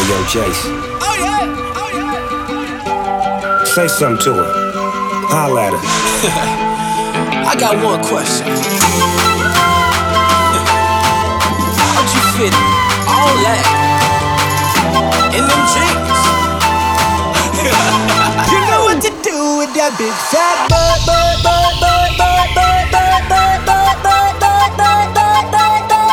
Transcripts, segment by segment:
yo, Jace. Oh yeah, oh yeah. Say something to her. Holla at her. I got one question. How'd you fit all that in them jeans? You know what to do with that big fat butt, butt, butt, butt, butt, butt, butt, butt, butt, butt, butt, butt, butt, butt.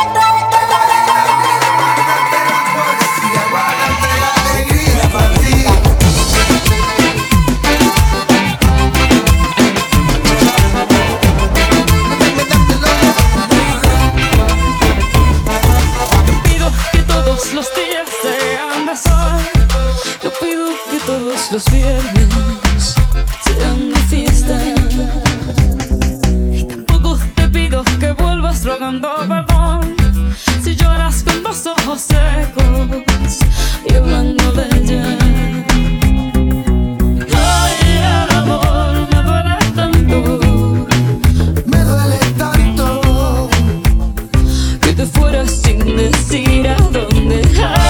Los días sean de sol. Yo pido que todos los viernes sean de fiesta. Y tampoco te pido que vuelvas rogando perdón si lloras con los ojos secos y hablando de ella. Ay, el amor me duele tanto. Me duele tanto que te fueras sin decir a dónde.